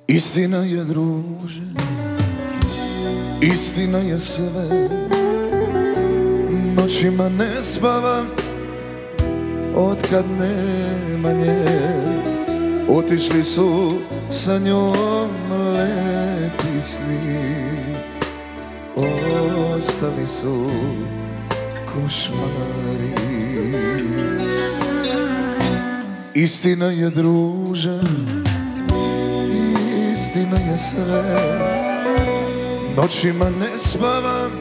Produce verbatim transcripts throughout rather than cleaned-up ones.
Istina je, druže, istina je sve. Noćima ne spavam otkad nema nje. Otišli su sa njom lepi sni, ostali su košmari. Istina je, druže, istina je sve. Noćima ne spavam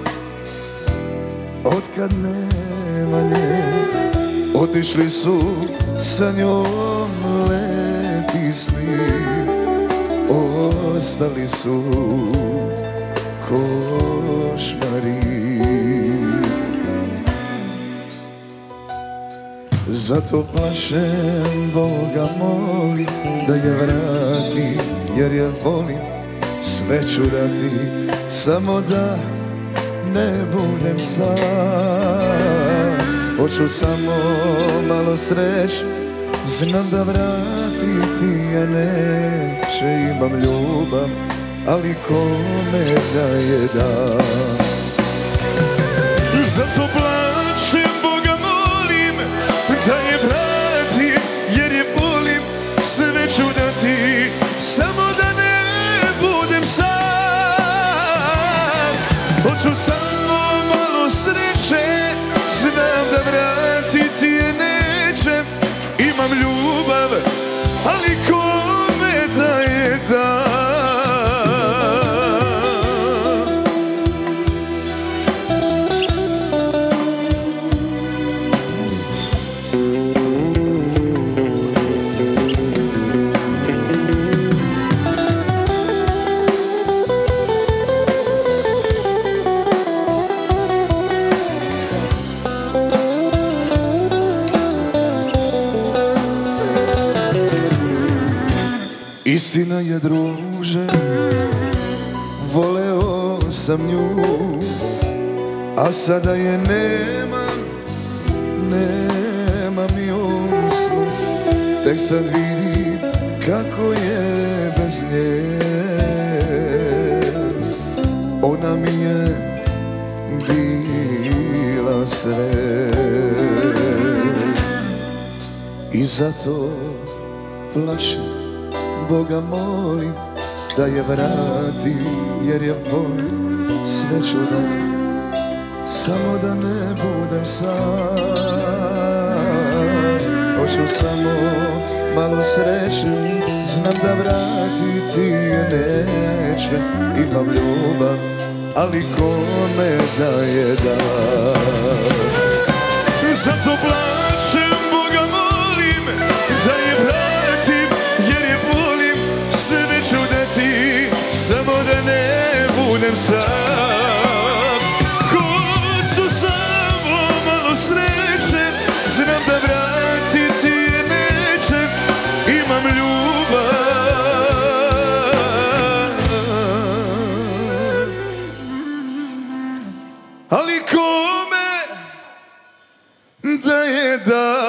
otkad nema nje. Otišli su sa njom lepi sni, ostali su košmari. Zato plašem, Boga molim da je vrati, jer je volim. Sve ću dati, samo da ne budem sam. Hoću samo malo sreć, znam da vratiti je neće. Imam ljubav, ali kome da je dam. Zato plačem, Boga molim da je vratim, jer je volim. Sve ću dati, samo da ne budem sam. Hoću samo malo sreće, znam da vratiti je neće. Imam ljubav, ali kome da je dam. Istina je, druže, voleo sam nju, a sada je nemam, nemam ni u snu. Tek sad vidim kako je bez nje. Ona mi je bila sve i zato plašem, Boga molim da je vrati, jer je volim. Sve ću dati, samo da ne budem sam. Hoću samo malo sreće, znam da vratiti je neće. Imam ljubav, ali kome da je dam. Zato plačem, Boga molim da je vratim, jer je volim. Sve ću dati, samo da ne budem sam. Hoću samo malo sreće, znam da vratiti je neće. Imam ljubav, ali kome da je dam.